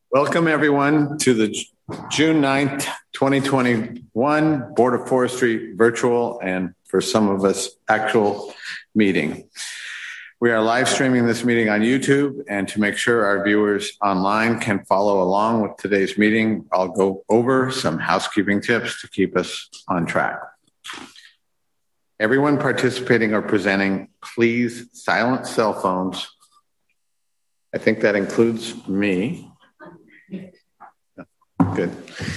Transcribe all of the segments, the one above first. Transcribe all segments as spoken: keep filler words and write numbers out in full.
Welcome everyone to the June ninth, twenty twenty-one Board of Forestry virtual and for some of us actual meeting. We are live streaming this meeting on YouTube, and to make sure our viewers online can follow along with today's meeting, I'll go over some housekeeping tips to keep us on track. Everyone participating or presenting, please silence cell phones. I think that includes me. Good.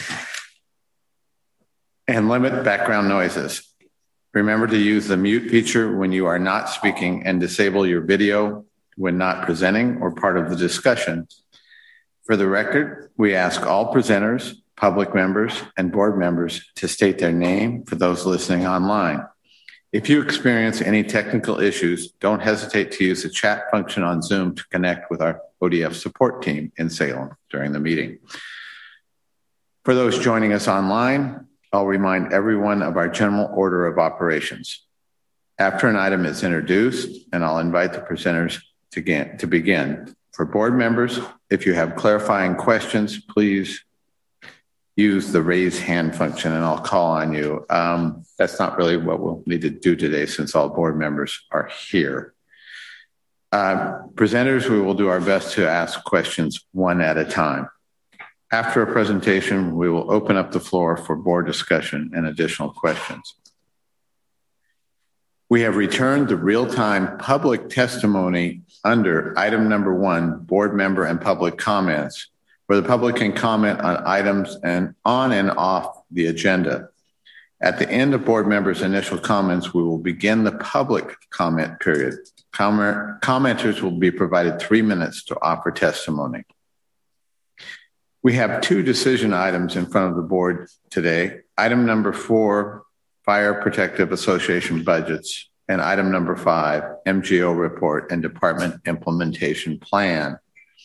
And limit background noises. Remember to use the mute feature when you are not speaking and disable your video when not presenting or part of the discussion. For the record, we ask all presenters, public members, and board members to state their name for those listening online. If you experience any technical issues, don't hesitate to use the chat function on Zoom to connect with our O D F support team in Salem during the meeting. For those joining us online, I'll remind everyone of our general order of operations. After an item is introduced, and I'll invite the presenters to, get, to begin. For board members, if you have clarifying questions, please use the raise hand function and I'll call on you. Um, that's not really what we'll need to do today since all board members are here. Uh, presenters, we will do our best to ask questions one at a time. After a presentation, we will open up the floor for board discussion and additional questions. We have returned the real-time public testimony under item number one, board member and public comments, where the public can comment on items and on and off the agenda. At the end of board members' initial comments, we will begin the public comment period. Comment, commenters will be provided three minutes to offer testimony. We have two decision items in front of the board today. Item number four, Fire Protective Association budgets, and item number five, M G O report and department implementation plan.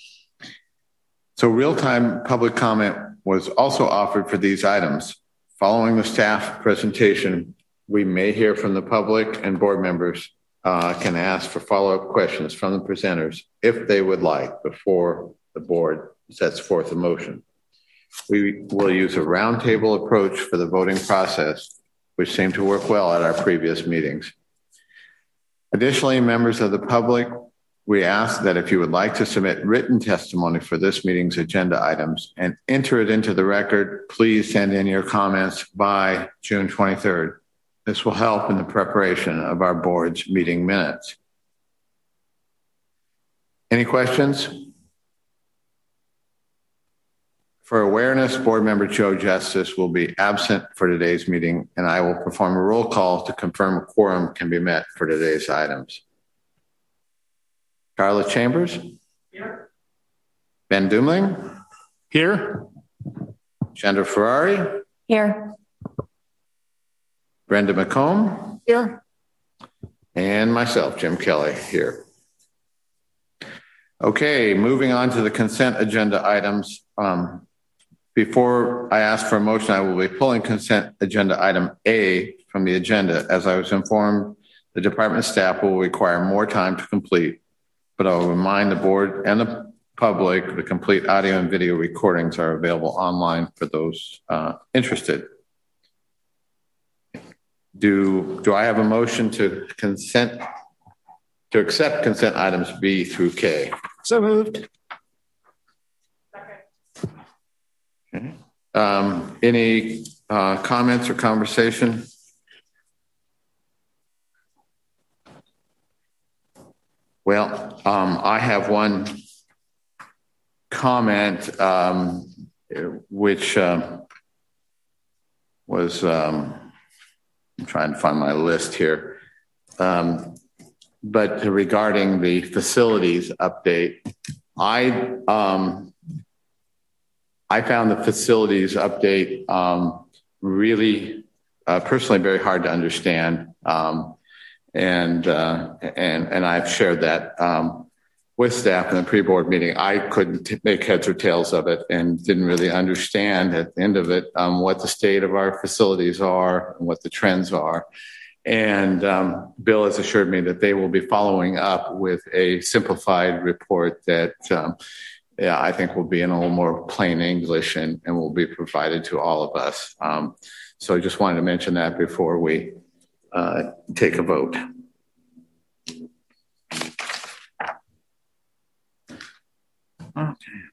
So real-time public comment was also offered for these items. Following the staff presentation, we may hear from the public, and board members uh, can ask for follow-up questions from the presenters if they would like before the board sets forth a motion. We will use a roundtable approach for the voting process, which seemed to work well at our previous meetings. Additionally, members of the public, we ask that if you would like to submit written testimony for this meeting's agenda items and enter it into the record, please send in your comments by June twenty-third. This will help in the preparation of our board's meeting minutes. Any questions? For awareness, board member Joe Justice will be absent for today's meeting, and I will perform a roll call to confirm a quorum can be met for today's items. Carla Chambers? Here. Ben Dumling? Here. Chandra Ferrari? Here. Brenda McComb? Here. And myself, Jim Kelly, here. Okay, moving on to the consent agenda items. Um, Before I ask for a motion, I will be pulling consent agenda item A from the agenda. As I was informed, the department staff will require more time to complete, but I'll remind the board and the public the complete audio and video recordings are available online for those uh, interested. Do, do I have a motion to consent, to accept consent items B through K? So moved. Okay. Um, any uh, comments or conversation? Well, um, I have one comment um, which um, was, um, I'm trying to find my list here, um, but regarding the facilities update, I um, I found the facilities update um, really, uh, personally, very hard to understand, um, and uh, and and I've shared that um, with staff in the pre-board meeting. I couldn't t- make heads or tails of it, and didn't really understand at the end of it um, what the state of our facilities are and what the trends are. And um, Bill has assured me that they will be following up with a simplified report that. Um, yeah, I think will be in a little more plain English and, and will be provided to all of us. Um, so I just wanted to mention that before we uh, take a vote. Okay.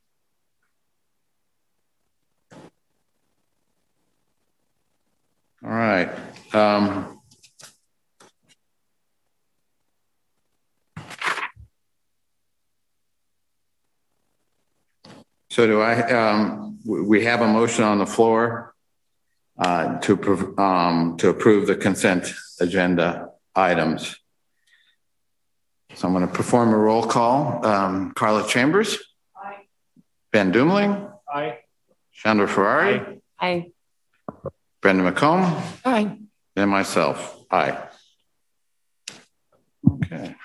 All right. Um, so do I, um, we have a motion on the floor uh, to, um, to approve the consent agenda items. So I'm going to perform a roll call. Um, Carla Chambers. Aye. Ben Dumling. Aye. Chandra Ferrari. Aye. Brenda McComb. Aye. And myself. Aye. Okay.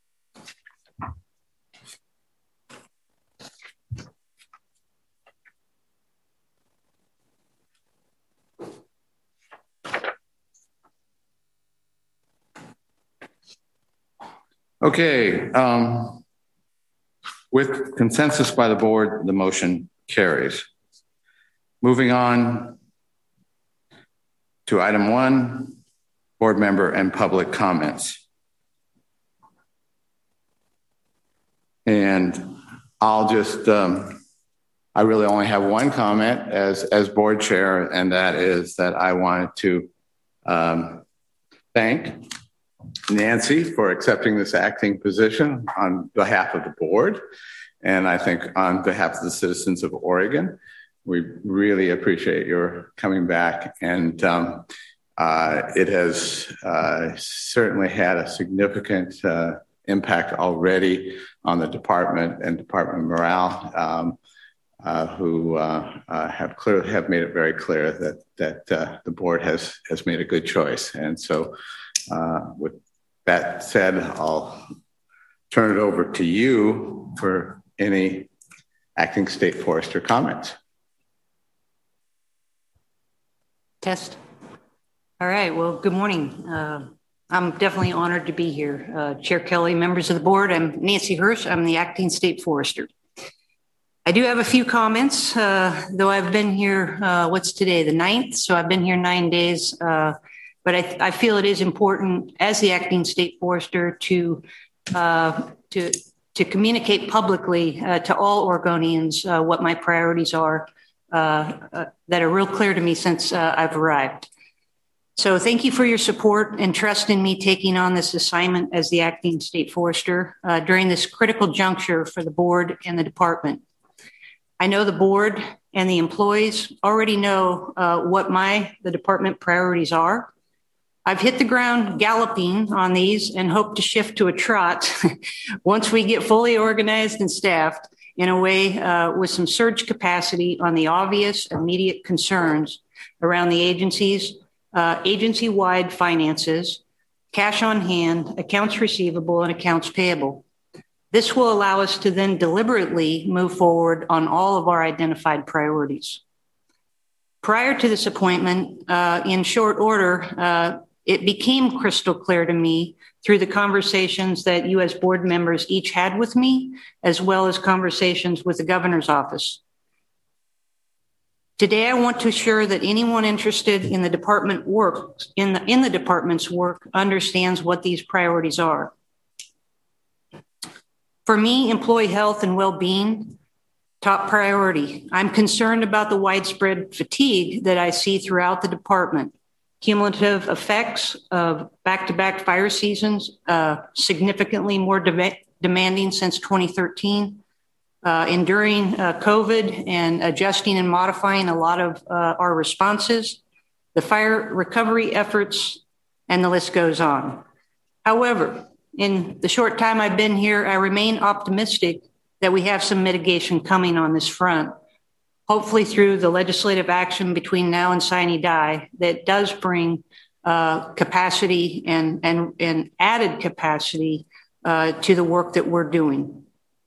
Okay. Um, with consensus by the board, the motion carries. Moving on to item one, board member and public comments. And I'll just, um, I really only have one comment as, as board chair, and that is that I wanted to um, thank Nancy for accepting this acting position on behalf of the board. And I think on behalf of the citizens of Oregon, we really appreciate your coming back. And um, uh, it has uh, certainly had a significant uh, impact already on the department and department morale, um, uh, who uh, uh, have clearly have made it very clear that that uh, the board has has made a good choice. And so uh, with that said, I'll turn it over to you for any acting state forester comments. Test. All right. Well, good morning. Uh, I'm definitely honored to be here. Uh, Chair Kelly, members of the board, I'm Nancy Hirsch. I'm the acting state forester. I do have a few comments, uh, though I've been here, uh, what's today, the ninth? So I've been here nine days. Uh, but I, I feel it is important as the acting state forester to, uh, to, to communicate publicly uh, to all Oregonians uh, what my priorities are uh, uh, that are real clear to me since uh, I've arrived. So thank you for your support and trust in me taking on this assignment as the acting state forester uh, during this critical juncture for the board and the department. I know the board and the employees already know uh, what my, the department priorities are. I've hit the ground galloping on these and hope to shift to a trot once we get fully organized and staffed in a way uh, with some surge capacity on the obvious immediate concerns around the agency's uh, agency-wide finances, cash on hand, accounts receivable, and accounts payable. This will allow us to then deliberately move forward on all of our identified priorities. Prior to this appointment, uh, in short order, uh, it became crystal clear to me through the conversations that you as board members each had with me, as well as conversations with the governor's office. Today, I want to assure that anyone interested in the department work, in the, in the department's work understands what these priorities are. For me, employee health and well-being, top priority. I'm concerned about the widespread fatigue that I see throughout the department. Cumulative effects of back-to-back fire seasons, uh, significantly more de- demanding since twenty thirteen, uh, enduring uh, COVID and adjusting and modifying a lot of uh, our responses, the fire recovery efforts, and the list goes on. However, in the short time I've been here, I remain optimistic that we have some mitigation coming on this front, hopefully through the legislative action between now and sine die that does bring uh, capacity and, and, and added capacity uh, to the work that we're doing.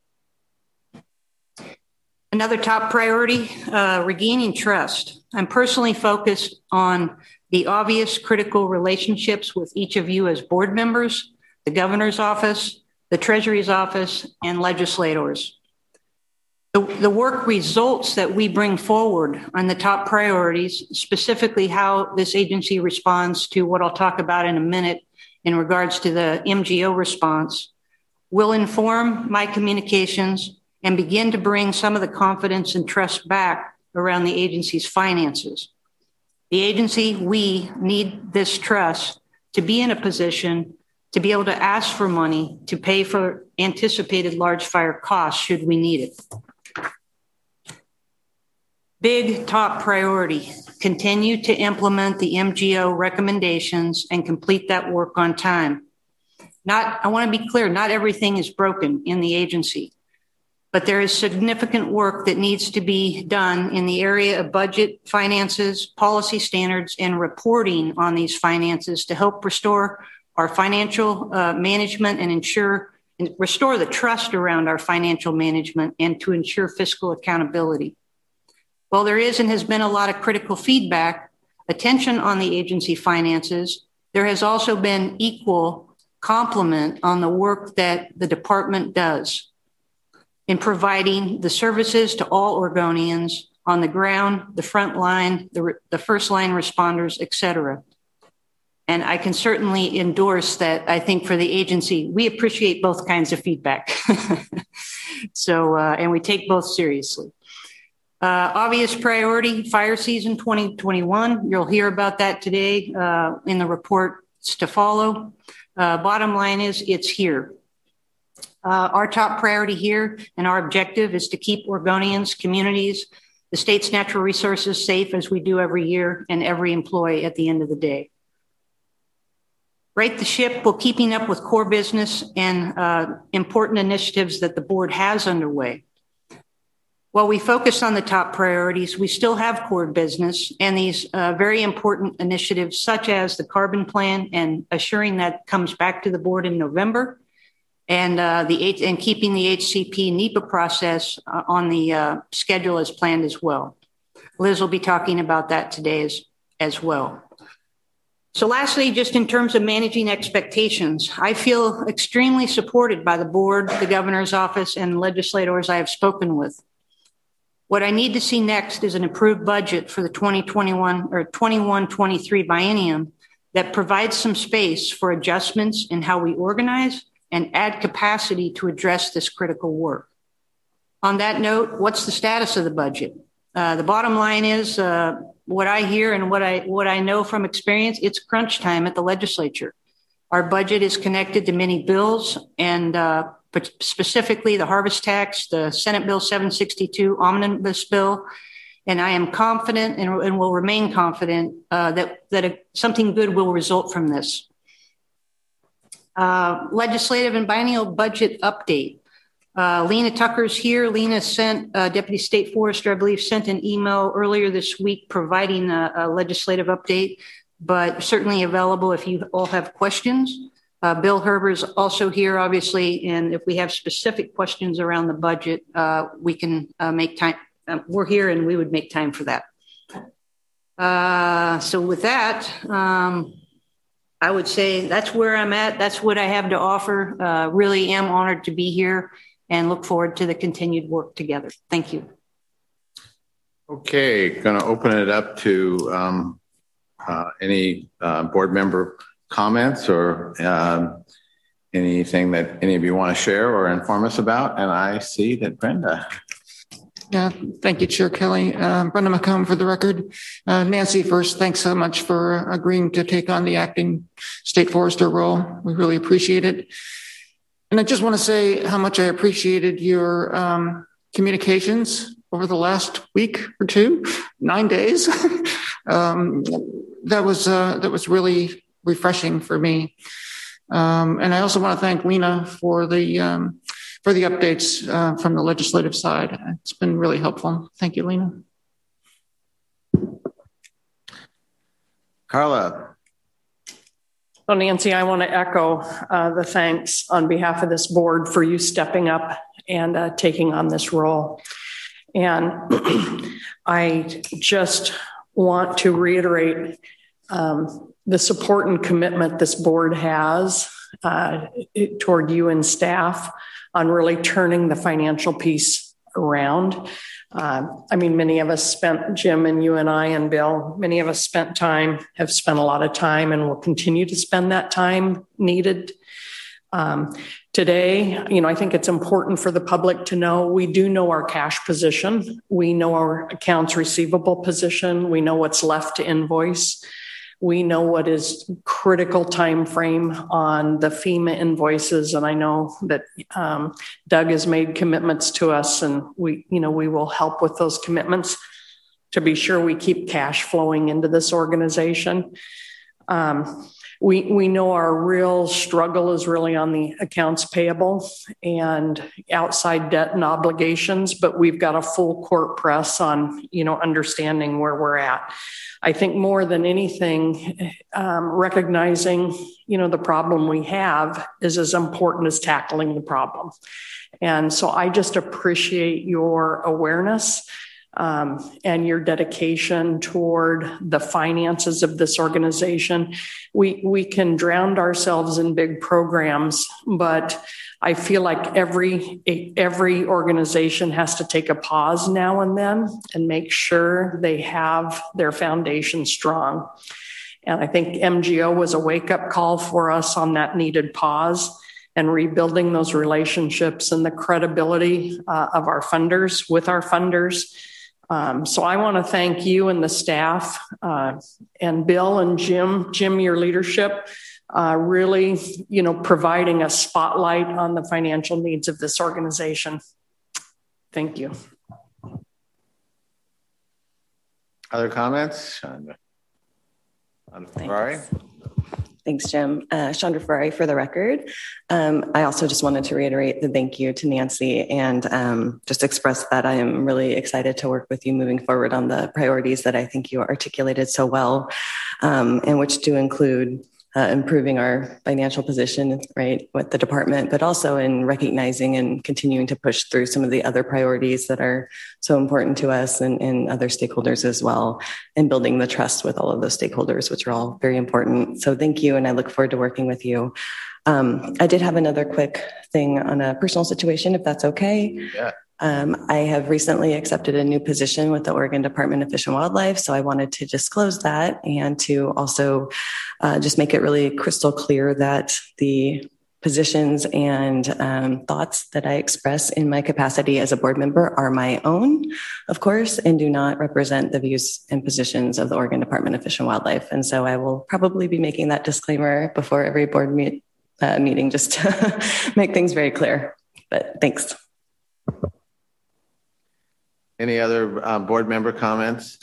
Another top priority, uh, regaining trust. I'm personally focused on the obvious critical relationships with each of you as board members, the governor's office, the Treasury's office, and legislators. The, the work results that we bring forward on the top priorities, specifically how this agency responds to what I'll talk about in a minute in regards to the M G O response, will inform my communications and begin to bring some of the confidence and trust back around the agency's finances. The agency, we need this trust to be in a position to be able to ask for money to pay for anticipated large fire costs should we need it. Big top priority, continue to implement the M G O recommendations and complete that work on time. Not, I want to be clear, not everything is broken in the agency, but there is significant work that needs to be done in the area of budget, finances, policy standards, and reporting on these finances to help restore our financial uh, management and ensure and restore the trust around our financial management and to ensure fiscal accountability. While there is and has been a lot of critical feedback, attention on the agency finances, there has also been equal compliment on the work that the department does in providing the services to all Oregonians on the ground, the front line, the, the first line responders, et cetera. And I can certainly endorse that. I think for the agency, we appreciate both kinds of feedback. so, uh, and we take both seriously. Uh, obvious priority, fire season twenty twenty-one. You'll hear about that today uh, in the reports to follow. Uh, bottom line is it's here. Uh, our top priority here and our objective is to keep Oregonians, communities, the state's natural resources safe as we do every year and every employee at the end of the day. Right the ship while keeping up with core business and uh, important initiatives that the board has underway. While we focus on the top priorities, we still have core business and these uh, very important initiatives such as the carbon plan and assuring that comes back to the board in November and uh, the and keeping the H C P NEPA process uh, on the uh, schedule as planned as well. Liz will be talking about that today as, as well. So lastly, just in terms of managing expectations, I feel extremely supported by the board, the governor's office, and legislators I have spoken with. What I need to see next is an approved budget for the twenty twenty-one or twenty-one twenty-three biennium that provides some space for adjustments in how we organize and add capacity to address this critical work. On that note, what's the status of the budget? Uh, the bottom line is uh, what I hear and what I what I know from experience, it's crunch time at the legislature. Our budget is connected to many bills and uh, but specifically the harvest tax, the Senate Bill seven sixty-two omnibus bill. And I am confident and, and will remain confident uh, that, that a, something good will result from this. Uh, legislative and biennial budget update. Uh, Lena Tucker's here. Lena sent, uh, Deputy State Forester, I believe, sent an email earlier this week providing a, a legislative update, but certainly available if you all have questions. Uh, Bill Herber is also here, obviously, and if we have specific questions around the budget, uh, we can uh, make time. Uh, we're here and we would make time for that. Uh, so with that, um, I would say that's where I'm at. That's what I have to offer. Uh, really am honored to be here and look forward to the continued work together. Thank you. Okay, going to open it up to um, uh, any uh, board member comments or um, anything that any of you want to share or inform us about. And I see that Brenda. Yeah, thank you, Chair Kelly. Uh, Brenda McComb for the record. Uh, Nancy, first, thanks so much for agreeing to take on the acting state forester role. We really appreciate it. And I just want to say how much I appreciated your um, communications over the last week or two, nine days. um, that was uh, that was really refreshing for me. Um, and I also want to thank Lena for the um, for the updates uh, from the legislative side. It's been really helpful. Thank you, Lena. Carla. Well, Nancy, I want to echo uh, the thanks on behalf of this board for you stepping up and uh, taking on this role. And I just want to reiterate um, the support and commitment this board has uh, toward you and staff on really turning the financial piece around. Uh, I mean, many of us spent, Jim and you and I and Bill, many of us spent time, have spent a lot of time and will continue to spend that time needed. Um, today, you know, I think it's important for the public to know we do know our cash position. We know our accounts receivable position. We know what's left to invoice. We know what is critical time frame on the FEMA invoices, and I know that um, Doug has made commitments to us, and we, you know, we will help with those commitments to be sure we keep cash flowing into this organization. Um, we we know our real struggle is really on the accounts payable and outside debt and obligations, but we've got a full court press on, you know, understanding where we're at. I think more than anything, um, recognizing, you know, the problem we have is as important as tackling the problem. And so I just appreciate your awareness um, and your dedication toward the finances of this organization. We, we can drown ourselves in big programs, but I feel like every every organization has to take a pause now and then and make sure they have their foundation strong. And I think M G O was a wake-up call for us on that needed pause and rebuilding those relationships and the credibility uh, of our funders with our funders. Um, so I want to thank you and the staff uh, and Bill and Jim, Jim, your leadership. Uh, really, you know, providing a spotlight on the financial needs of this organization. Thank you. Other comments? Chandra. Ferrari. Thanks, Jim. Uh, Chandra Ferrari for the record. Um, I also just wanted to reiterate the thank you to Nancy and um, just express that I am really excited to work with you moving forward on the priorities that I think you articulated so well, um, and which do include Uh, improving our financial position, right, with the department, but also in recognizing and continuing to push through some of the other priorities that are so important to us and, and other stakeholders as well, and building the trust with all of those stakeholders, which are all very important. So thank you, and I look forward to working with you. Um, I did have another quick thing on a personal situation, if that's okay. Yeah. Um, I have recently accepted a new position with the Oregon Department of Fish and Wildlife, so I wanted to disclose that and to also uh, just make it really crystal clear that the positions and um, thoughts that I express in my capacity as a board member are my own, of course, and do not represent the views and positions of the Oregon Department of Fish and Wildlife. And so I will probably be making that disclaimer before every board meet, uh, meeting just to make things very clear. But thanks. Any other uh, board member comments?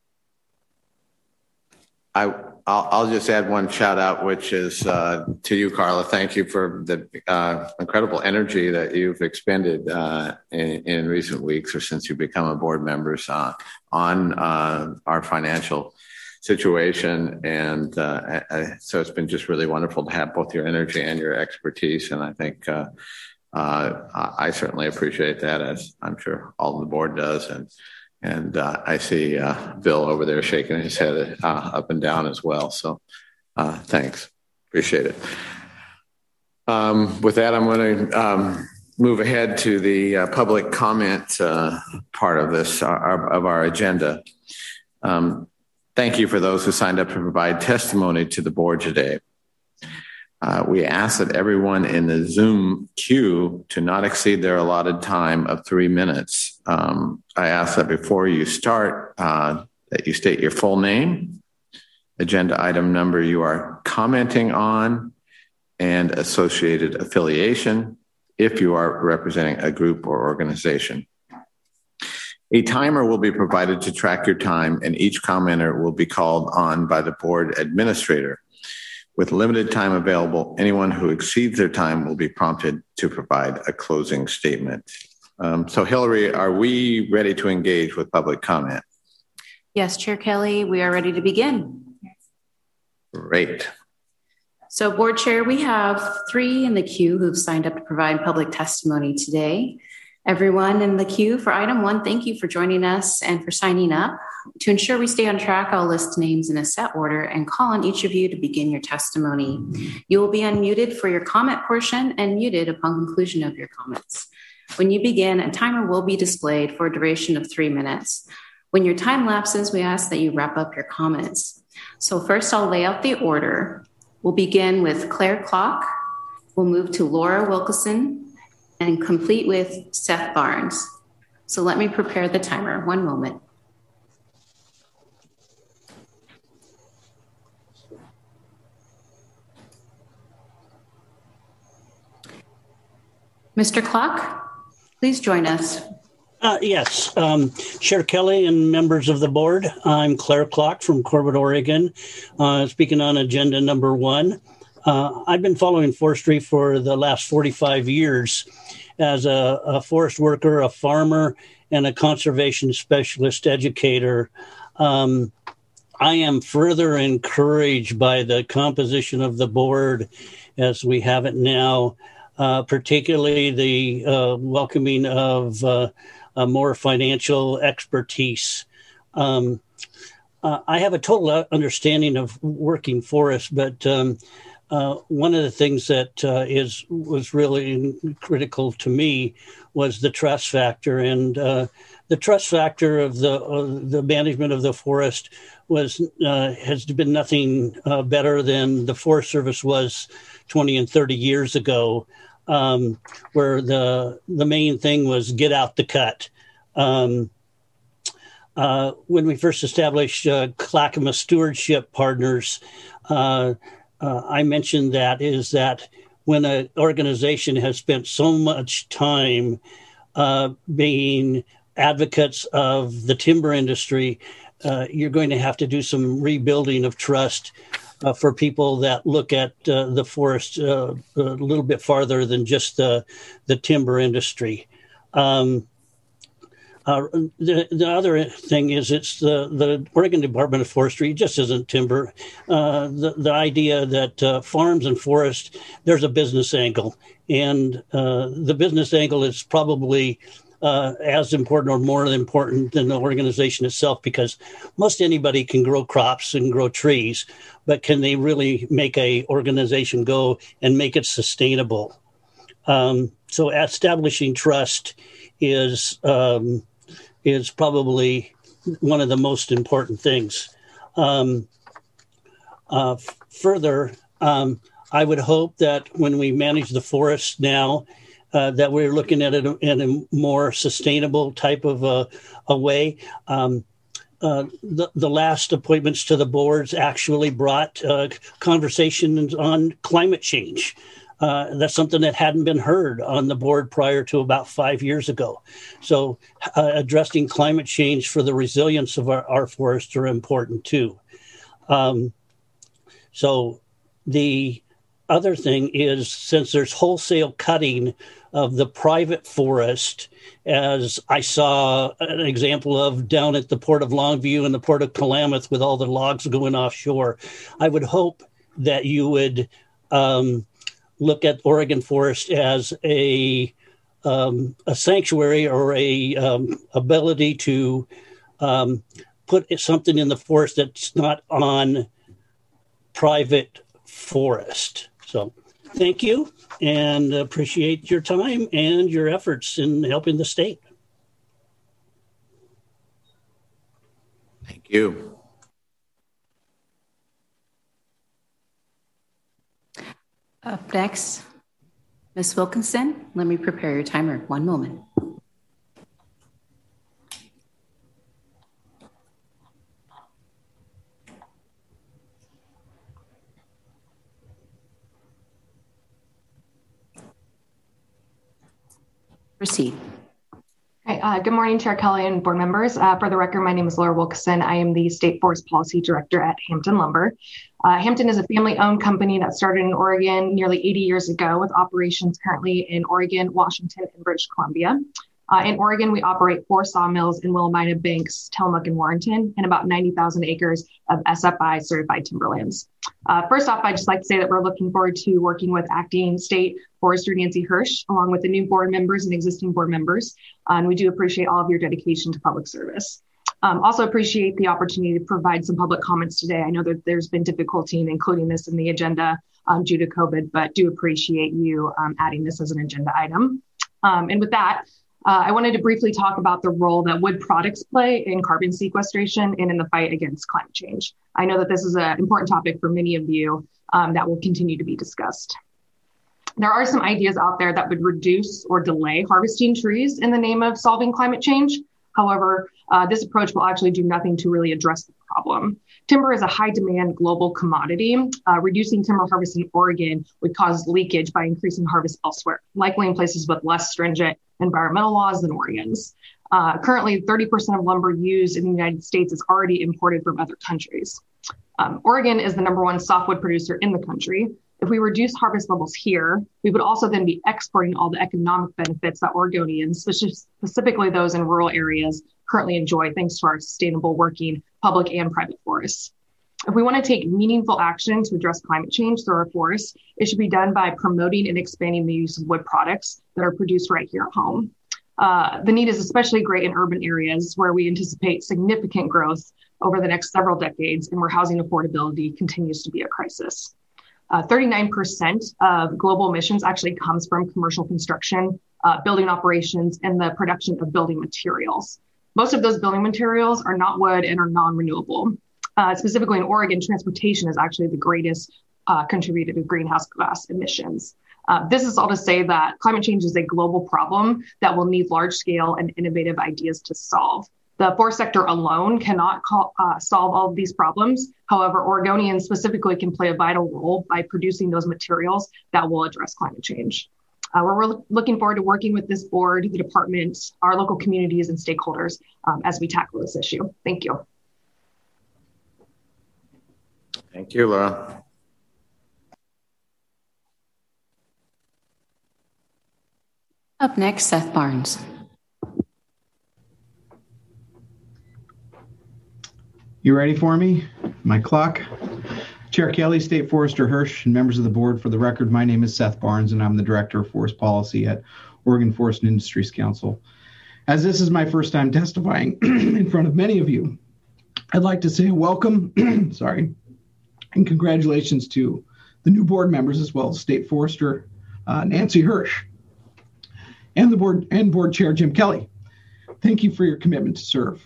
I, I'll, I'll just add one shout out, which is uh, to you, Carla. Thank you for the uh, incredible energy that you've expended uh, in, in recent weeks or since you become a board member uh, on uh, our financial situation. And uh, I, so it's been just really wonderful to have both your energy and your expertise. And I think uh, Uh, I certainly appreciate that, as I'm sure all of the board does. And and uh, I see uh, Bill over there shaking his head uh, up and down as well. So uh, thanks. Appreciate it. Um, with that, I'm going to um, move ahead to the uh, public comment uh, part of this, uh, of our agenda. Um, thank you for those who signed up to provide testimony to the board today. Uh, we ask that everyone in the Zoom queue to not exceed their allotted time of three minutes. Um, I ask that before you start, uh, that you state your full name, agenda item number you are commenting on, and associated affiliation if you are representing a group or organization. A timer will be provided to track your time, and each commenter will be called on by the board administrator. With limited time available, anyone who exceeds their time will be prompted to provide a closing statement. Um, so, Hillary, are we ready to engage with public comment? Yes, Chair Kelly, we are ready to begin. Great. So, Board Chair, we have three in the queue who've signed up to provide public testimony today. Everyone in the queue for item one, thank you for joining us and for signing up. To ensure we stay on track, I'll list names in a set order and call on each of you to begin your testimony. You will be unmuted for your comment portion and muted upon conclusion of your comments. When you begin, a timer will be displayed for a duration of three minutes. When your time lapses, we ask that you wrap up your comments. So first I'll lay out the order. We'll begin with Claire Clock. We'll move to Laura Wilkeson and complete with Seth Barnes. So let me prepare the timer. One moment. Mister Clock, please join us. Uh, yes, um, Chair Kelly and members of the board, I'm Claire Clock from Corbett, Oregon, uh, speaking on agenda number one. Uh, I've been following forestry for the last forty-five years as a, a forest worker, a farmer, and a conservation specialist educator. Um, I am further encouraged by the composition of the board as we have it now. Uh, particularly the uh, welcoming of uh, a more financial expertise. Um, uh, I have a total understanding of working forests, but um, uh, one of the things that uh, is was really critical to me was the trust factor, and uh, the trust factor of the uh, the management of the forest was uh, has been nothing uh, better than the Forest Service was twenty and thirty years ago. Um, where the the main thing was get out the cut. Um, uh, when we first established uh, Clackamas Stewardship Partners, uh, uh, I mentioned that is that when an organization has spent so much time uh, being advocates of the timber industry, uh, you're going to have to do some rebuilding of trust Uh, for people that look at uh, the forest uh, a little bit farther than just the the timber industry. Um, uh, the, the other thing is it's the, the Oregon Department of Forestry just isn't timber. Uh, the, the idea that uh, farms and forests, there's a business angle. And uh, the business angle is probably Uh, as important or more important than the organization itself, because most anybody can grow crops and grow trees, but can they really make a organization go and make it sustainable? Um, so establishing trust is um, is probably one of the most important things. Um, uh, f- further, um, I would hope that when we manage the forest now, Uh, that we're looking at it in a more sustainable type of a, a way. Um, uh, the, the last appointments to the boards actually brought uh, conversations on climate change. Uh, that's something that hadn't been heard on the board prior to about five years ago. So uh, addressing climate change for the resilience of our, our forests are important too. Um, so the other thing is, since there's wholesale cutting of the private forest, as I saw an example of down at the Port of Longview and the Port of Klamath with all the logs going offshore, I would hope that you would um, look at Oregon Forest as a um, a sanctuary or a um, ability to um, put something in the forest that's not on private forest. So thank you, and appreciate your time and your efforts in helping the state. Thank you. Up next, Miz Wilkinson, let me prepare your timer. One moment. Proceed. Hi, uh, good morning, Chair Kelly and board members. Uh, for the record, my name is Laura Wilkeson. I am the State Forest Policy Director at Hampton Lumber. Uh, Hampton is a family-owned company that started in Oregon nearly eighty years ago with operations currently in Oregon, Washington, and British Columbia. Uh, in Oregon, we operate four sawmills in Willamina, Banks, Tillamook, and Warrenton, and about ninety thousand acres of S F I certified timberlands. Uh, first off, I'd just like to say that we're looking forward to working with Acting State Forester Nancy Hirsch, along with the new board members and existing board members. Uh, and we do appreciate all of your dedication to public service. Um, also appreciate the opportunity to provide some public comments today. I know that there's been difficulty in including this in the agenda um, due to COVID, but do appreciate you um, adding this as an agenda item. Um, and with that, uh, I wanted to briefly talk about the role that wood products play in carbon sequestration and in the fight against climate change. I know that this is an important topic for many of you um, that will continue to be discussed. There are some ideas out there that would reduce or delay harvesting trees in the name of solving climate change. However, uh, this approach will actually do nothing to really address the problem. Timber is a high demand global commodity. Uh, reducing timber harvest in Oregon would cause leakage by increasing harvest elsewhere, likely in places with less stringent environmental laws than Oregon's. Uh, currently, thirty percent of lumber used in the United States is already imported from other countries. Um, Oregon is the number one softwood producer in the country. If we reduce harvest levels here, we would also then be exporting all the economic benefits that Oregonians, specifically those in rural areas, currently enjoy thanks to our sustainable working public and private forests. If we want to take meaningful action to address climate change through our forests, it should be done by promoting and expanding the use of wood products that are produced right here at home. Uh, the need is especially great in urban areas where we anticipate significant growth over the next several decades and where housing affordability continues to be a crisis. Uh, thirty-nine percent of global emissions actually comes from commercial construction, uh, building operations, and the production of building materials. Most of those building materials are not wood and are non-renewable. Uh, specifically in Oregon, transportation is actually the greatest uh, contributor to greenhouse gas emissions. Uh, this is all to say that climate change is a global problem that will need large-scale and innovative ideas to solve. The forest sector alone cannot call, uh, solve all of these problems. However, Oregonians specifically can play a vital role by producing those materials that will address climate change. Uh, we're re- looking forward to working with this board, the department, our local communities, and stakeholders um, as we tackle this issue. Thank you. Thank you, Laura. Up next, Seth Barnes. You ready for me? My clock? Chair Kelly, State Forester Hirsch, and members of the board, for the record, my name is Seth Barnes, and I'm the Director of Forest Policy at Oregon Forest and Industries Council. As this is my first time testifying in front of many of you, I'd like to say a welcome, sorry, and congratulations to the new board members as well as State Forester uh, Nancy Hirsch and the board and board chair Jim Kelly. Thank you for your commitment to serve.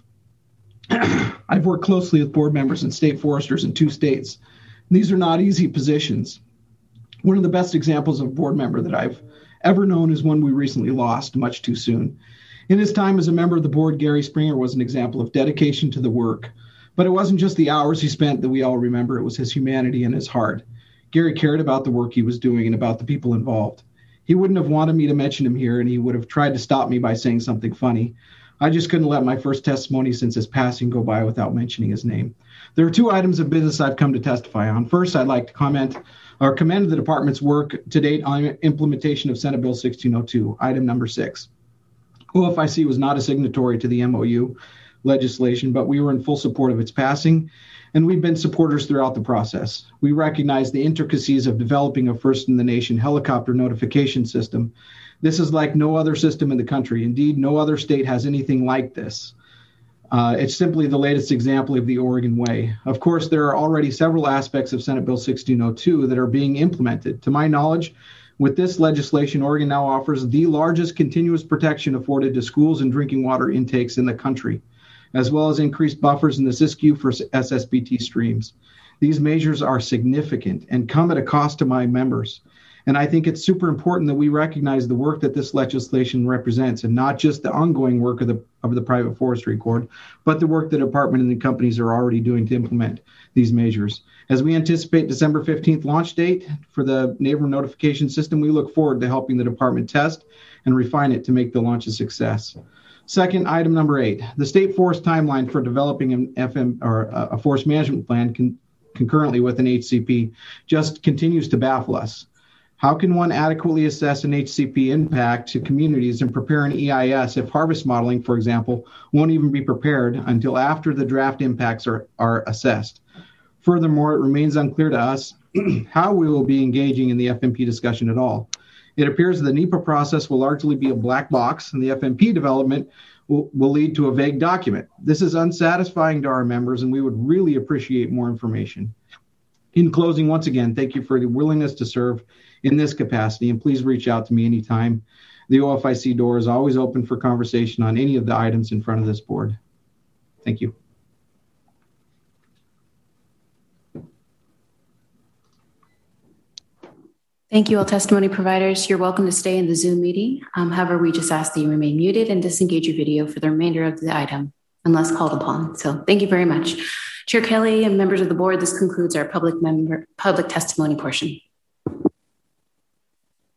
I've worked closely with board members and state foresters in two states. These are not easy positions. One of the best examples of a board member that I've ever known is one we recently lost much too soon. In his time as a member of the board, Gary Springer was an example of dedication to the work. But it wasn't just the hours he spent that we all remember, it was his humanity and his heart. Gary cared about the work he was doing and about the people involved. He wouldn't have wanted me to mention him here, and he would have tried to stop me by saying something funny. I just couldn't let my first testimony since his passing go by without mentioning his name. There are two items of business I've come to testify on. First, I'd like to comment or commend the department's work to date on implementation of Senate Bill sixteen oh two, item number six. O F I C was not a signatory to the M O U legislation, but we were in full support of its passing, and we've been supporters throughout the process. We recognize the intricacies of developing a first-in-the-nation helicopter notification system. This is like no other system in the country. Indeed, no other state has anything like this. Uh, it's simply the latest example of the Oregon way. Of course, there are already several aspects of Senate Bill sixteen oh two that are being implemented. To my knowledge, with this legislation, Oregon now offers the largest continuous protection afforded to schools and drinking water intakes in the country, as well as increased buffers in the Siskiyou for S S B T streams. These measures are significant and come at a cost to my members. And I think it's super important that we recognize the work that this legislation represents, and not just the ongoing work of the of the Private Forestry Corps, but the work the department and the companies are already doing to implement these measures. As we anticipate December fifteenth launch date for the neighbor notification system, we look forward to helping the department test and refine it to make the launch a success. Second, item number eight, the state forest timeline for developing an F M or a forest management plan con- concurrently with an H C P just continues to baffle us. How can one adequately assess an H C P impact to communities and prepare an E I S if harvest modeling, for example, won't even be prepared until after the draft impacts are, are assessed? Furthermore, it remains unclear to us how we will be engaging in the F M P discussion at all. It appears the NEPA process will largely be a black box, and the F M P development will, will lead to a vague document. This is unsatisfying to our members, and we would really appreciate more information. In closing, once again, thank you for the willingness to serve in this capacity, and please reach out to me anytime The O F I C door is always open for conversation on any of the items in front of this board. Thank you. Thank you, all testimony providers. You're welcome to stay in the Zoom meeting. Um, however, we just ask that you remain muted and disengage your video for the remainder of the item unless called upon. So thank you very much. Chair Kelly and members of the board, this concludes our public member public testimony portion.